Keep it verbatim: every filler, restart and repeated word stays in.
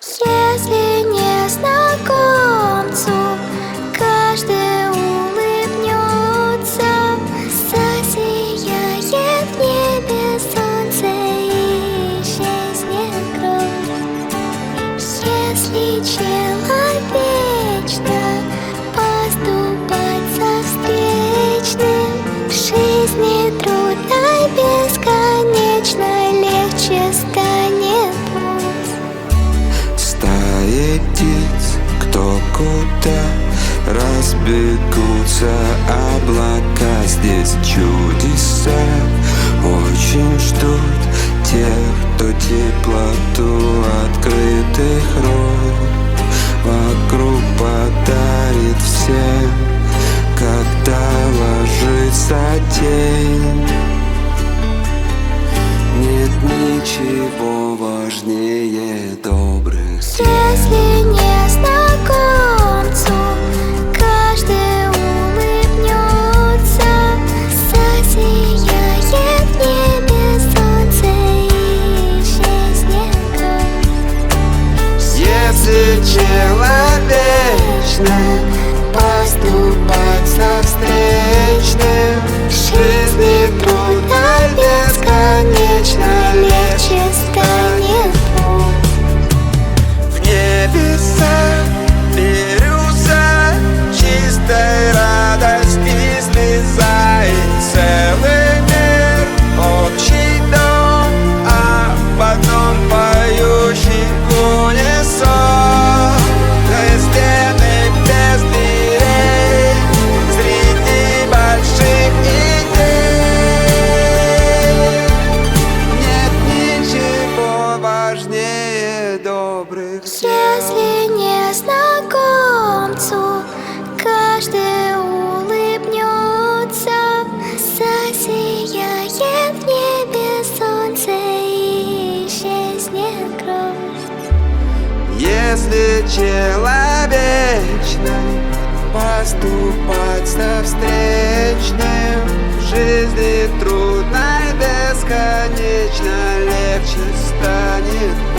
Если незнакомцу каждый улыбнется, засияет в небе солнце и исчезнет грусть. Если человечно поступать со встречным, в жизни трудной, бесконечно легче станет путь. Стаи птиц, кто куда разбегутся облака. Здесь чудеса очень ждут тех, кто теплоту открытых рук вокруг подарит всем, когда ложится тень. Нет ничего важнее добрых дел. Если незнакомцу каждый улыбнется, засияет в небе солнце и исчезнет грусть. Если человечно поступать со встречным, в жизни трудно, бесконечно легче станет путь. В небеса бирюза чистой радости слеза, и целый мир общий дом, а в одном поющий в унисон. Стены без дверей среди больших идей. Нет ничего важнее добрых дел. Если незнакомцу каждый улыбнется, засияет в небе солнце и исчезнет грусть. Если человечно поступать со встречным, в жизни трудной, бесконечно легче станет.